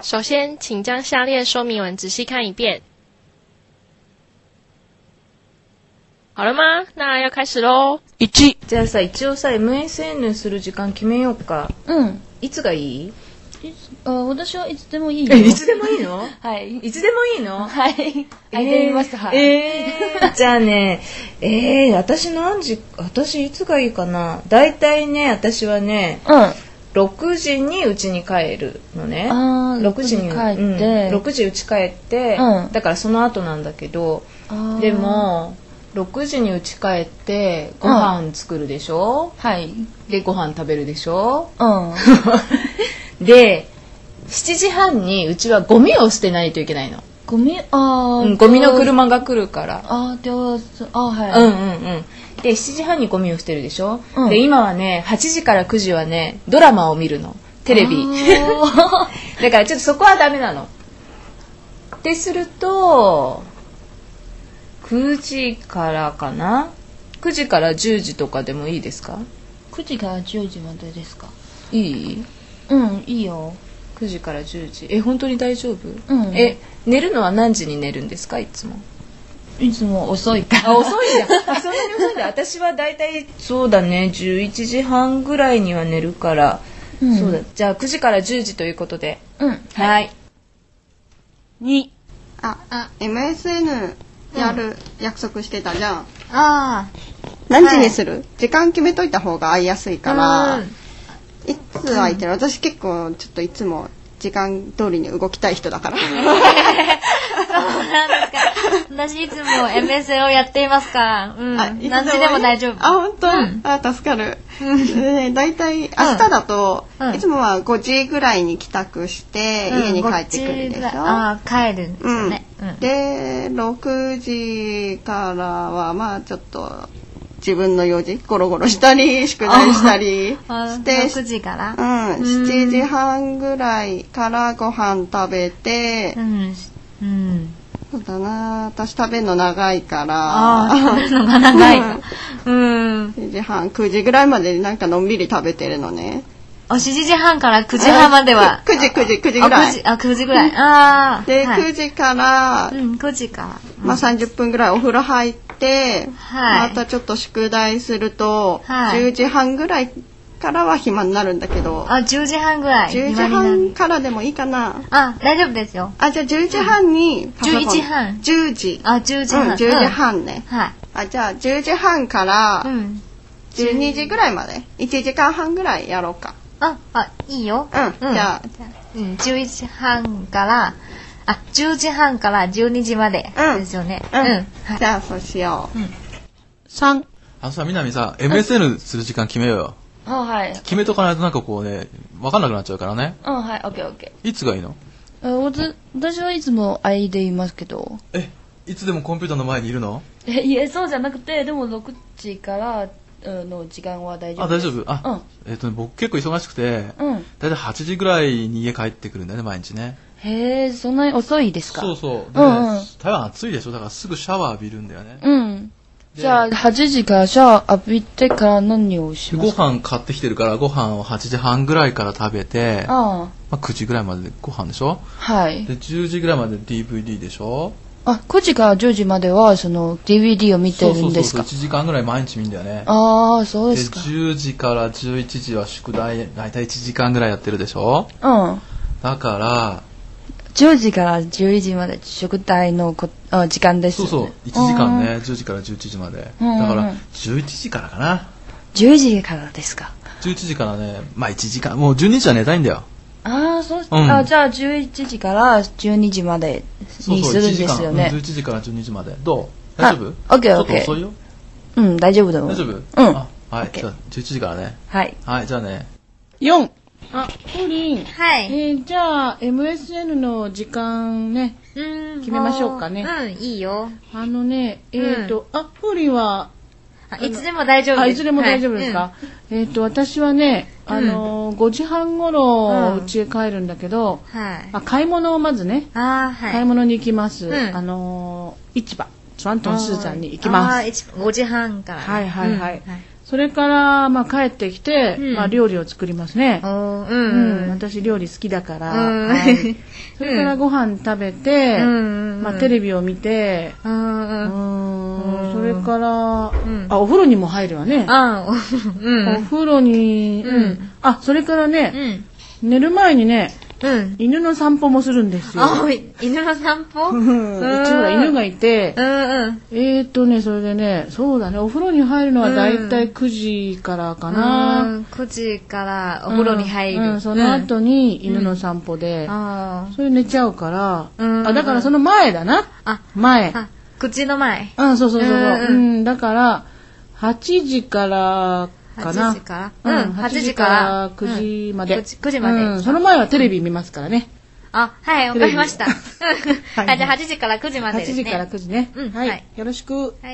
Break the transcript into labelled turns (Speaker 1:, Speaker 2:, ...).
Speaker 1: 首先，请将下列说明文仔细看一遍。好了吗？那要开始喽。
Speaker 2: 1。
Speaker 3: じゃあさ、一応さ、MSN する時間決めようか。いつがいい？
Speaker 2: 私はいつでもいいよ。
Speaker 3: いつでもいいの？
Speaker 2: はい。
Speaker 3: いつでもいいの？
Speaker 2: はい。空いていますか？
Speaker 3: じゃあね、私いつがいいかな。だいたいね、私はね、6時に家に帰るのね。6時に帰って、6時家帰って、だからその後なんだけど、でも6時に家帰ってご飯作るでしょ。
Speaker 2: はい。
Speaker 3: でご飯食べるでしょ。で7時半にうちはゴミを捨てないといけないの。ゴミの車が来るから。
Speaker 2: はい。
Speaker 3: で7時半にゴミを捨てるでしょ。で今はね8時から9時はねドラマを見るの、テレビ。だからちょっとそこはダメなの。ってすると9時からかな。9時から10時とかでもいいですか？9時から10時までですか？いい？
Speaker 2: いいよ。
Speaker 3: 9時から10時。本当に大丈夫？寝るのは何時に寝るんですか？いつも。
Speaker 2: いつも遅いから。
Speaker 3: 遅いんだ。そんなに遅いんだ。私はだいたいそうだね、11時半ぐらいには寝るから。そうだ。じゃあ9時から10時ということで。はい。
Speaker 2: 2。
Speaker 4: MSN やる約束してたじゃん。何時にする？時間決めといた方が会いやすいから。いつ空いてる？私結構ちょっといつも時間通りに動きたい人だから。そうなん
Speaker 5: ですか。私いつも MSN をやっていますから、何時でも大丈夫。
Speaker 4: 本当？助かる。だいたい明日だといつもは5時ぐらいに帰宅して家に帰ってくるでしょ。
Speaker 5: 帰るんですよね。
Speaker 4: で6時からはまあちょっと自分の用事ゴロゴロしたり宿題したりして
Speaker 5: 6時から
Speaker 4: 7時半ぐらいからご飯食べて、そうだな、私食べるの長いから
Speaker 5: 食べるのが長いか。
Speaker 4: 7時半9時ぐらいまでなんかのんびり食べてるのね。
Speaker 5: 7時半から9時半までは
Speaker 4: 9時ぐらい。
Speaker 5: 9時ぐらい。
Speaker 4: で9時から
Speaker 5: 9時から
Speaker 4: まあ30分ぐらいお風呂入ってまたちょっと宿題すると10時半ぐらいからは暇になるんだけど。
Speaker 5: 10時半ぐらい。
Speaker 4: 10時半からでもいいかな。
Speaker 5: 大丈夫ですよ。
Speaker 4: じゃあ10時半に
Speaker 5: 11時半。
Speaker 4: 10時。
Speaker 5: 10時半。
Speaker 4: 10時半ね。じゃあ10時半から12時ぐらいまで1時間半ぐらいやろうか。
Speaker 5: いいよ。
Speaker 4: じゃあ
Speaker 5: 11時半から10時半から12時までですよね。
Speaker 4: じゃあそうしよう。
Speaker 2: 3。
Speaker 6: みなみさ、MSN する時間決めようよ。
Speaker 2: はい。
Speaker 6: 決めとかないとなんかこうね、分かんなくなっちゃうからね。
Speaker 2: はい、オッケー。
Speaker 6: いつがいいの？
Speaker 2: 私はいつも空いていますけど。
Speaker 6: いつでもコンピューターの前にいるの？
Speaker 2: いや、そうじゃなくて、でも6時からの時間は大丈夫です。
Speaker 6: 大丈夫？僕結構忙しくて、だいたい8時ぐらいに家帰ってくるんだよね、毎日ね。
Speaker 2: へえ、そんなに遅いですか？
Speaker 6: そう。台湾暑いでしょ、だからすぐシャワー浴びるんだよね。
Speaker 2: じゃあ8時からシャワー浴びてから何をしますか？
Speaker 6: ご飯買ってきてるからご飯を8時半ぐらいから食べて、9時ぐらいまでご飯でしょ。はい。で10時ぐらいまで DVD でしょ。
Speaker 2: 9時から10時まではその DVD を見てるんですか？
Speaker 6: そう1時間ぐらい毎日見るんだよね。
Speaker 2: そうですか。
Speaker 6: で10時から11時は宿題だいたい1時間ぐらいやってるでしょ。だから
Speaker 2: 10時から11時まで宿題の時間ですよね。
Speaker 6: そう1時間ね。10時から11時まで。だから11時からかな。
Speaker 2: 10時からですか
Speaker 6: ？11時からね、まあ1時間、もう12時は寝たいんだよ。
Speaker 2: そうじゃあ11時から12時までにするんですよね。
Speaker 6: 11時から12時まで。どう？大丈夫？
Speaker 2: オッケー。
Speaker 6: ちょっと遅いよ。
Speaker 2: 大丈夫だよ。
Speaker 6: 大丈夫？はい。じゃあ11時からね。はい、じゃあね。
Speaker 2: 4。
Speaker 7: ポリン。
Speaker 5: はい。
Speaker 7: じゃあ MSN の時間ね、決めましょうかね。
Speaker 5: いいよ。
Speaker 7: ポリンはい
Speaker 5: つでも大丈夫です。
Speaker 7: いつでも大丈夫ですか？私はね、5時半頃家へ帰るんだけど、買い物をまずね、買い物に行きます。市場、传統市場に行きます。
Speaker 5: 5時半から。
Speaker 7: それから、まあ、帰ってきて、まあ、料理を作りますね。私料理好きだから。それからご飯食べて、まあ、テレビを見て、それから、お風呂にも入るわね。お風呂に、それからね、寝る前にね、犬の散歩もするんですよ。
Speaker 5: 犬の散歩？
Speaker 7: うちほら犬がいて、それでね、そうだね、お風呂に入るのはだいたい9時からかな。
Speaker 5: 9時からお風呂に入る。
Speaker 7: その後に犬の散歩で、それ寝ちゃうから、だからその前だな。前。
Speaker 5: 口の前。
Speaker 7: そう。だから、8時からかな。
Speaker 5: 8時から8時から
Speaker 7: 9時まで。
Speaker 5: 9時まで。
Speaker 7: その前はテレビ見ますからね。
Speaker 5: はい、わかりました。じゃあ8時から9時までですね。
Speaker 7: 8時から9時ね。はい。よろしく。